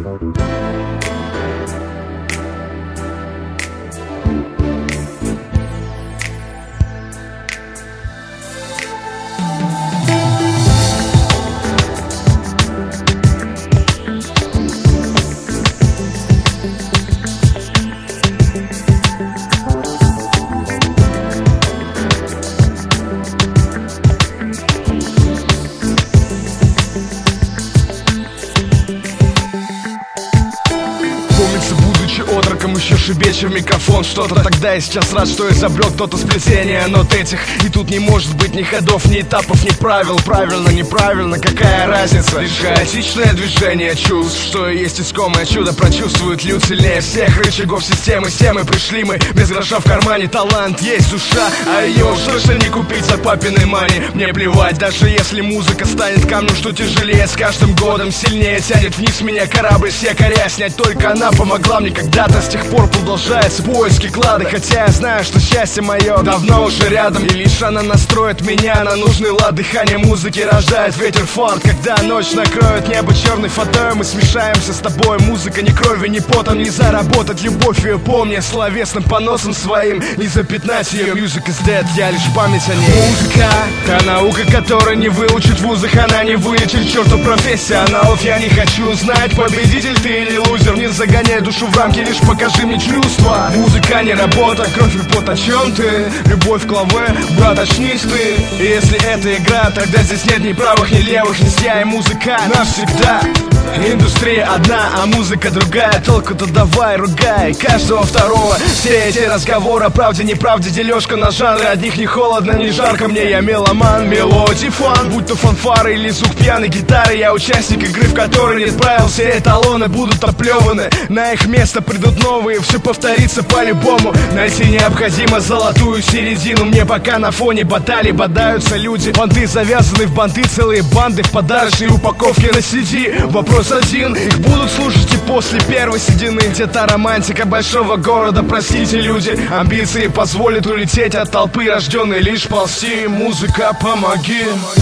Отроком еще шибечу в микрофон что-то тогда и сейчас рад, что изобрел кто-то сплетение нот этих. И тут не может быть ни ходов, ни этапов, ни правил. Правильно, неправильно, какая разница? Лишь хаотичное движение чувств, что и есть искомое чудо. Прочувствуют люд сильнее всех рычагов системы. С темы пришли мы, без гроша в кармане. Талант есть душа, а ее уж точно не купить за папиной мани. Мне плевать, даже если музыка станет камнем, что тяжелее. С каждым годом сильнее тянет вниз меня корабль с якоря. Снять только она помогла мне когда-то. С тех пор продолжаются поиски клада. Хотя я знаю, что счастье мое давно уже рядом. И лишь она настроит меня на нужный лад. Дыхание музыки рождает ветер фант. Когда ночь накроет небо черной фатой, мы смешаемся с тобой. Музыка ни крови, ни потом не заработать любовь ее. Помни словесным поносом своим, не запятнать ее. Music is dead, я лишь память о ней. Музыка, та наука, которая не выучить в вузах, она не вылечит чертов профессионалов. Я не хочу знать, победитель ты или лузер. Не загоняй душу в рамки, лишь покажи мне чувства. Музыка не работа, кровь и пот, о чем ты? Любовь в клаве, брат, очнись ты. И если это игра, тогда здесь нет ни правых, ни левых. Здесь я и музыка навсегда. Индустрия одна, а музыка другая. Толку-то давай, ругай каждого второго. Все эти разговоры о правде, неправде, дележка на жанры. От них ни холодно, ни жарко мне. Я меломан, мелодий фан. Будь то фанфары или звук пьяной гитары. Я участник игры, в которой нет правил. Все эталоны будут оплеваны. На их место придут новые, все повторится по-любому. Найти необходимо золотую середину. Мне пока на фоне баталий бодаются люди. Банды завязаны в банды, целые банды в подарочной упаковке на CD. Вопрос один, их будут слушать и после первой седины. Где-то романтика большого города, простите, люди. Амбиции позволят улететь от толпы, рожденной лишь ползти. Музыка, помоги.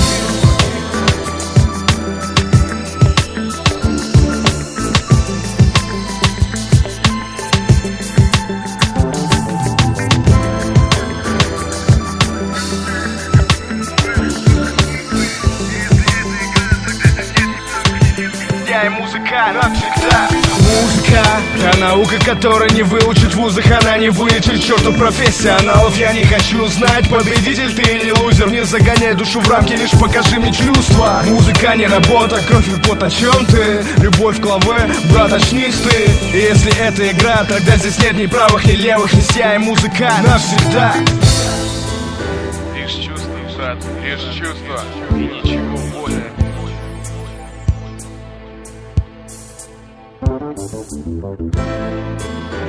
И музыка навсегда. Музыка, та наука, которая не выучит в вузах, она не вылечит чертов профессионалов. Я не хочу знать, победитель ты или лузер. Не загоняй душу в рамки, лишь покажи мне чувства. Музыка не работа, кровь и пот, о чем ты? Любовь в клаве, брат, очнись ты. И если это игра, тогда здесь нет ни правых, ни левых. Здесь я и музыка навсегда. Лишь чувства, брат, лишь чувства и ничего более. Thank you.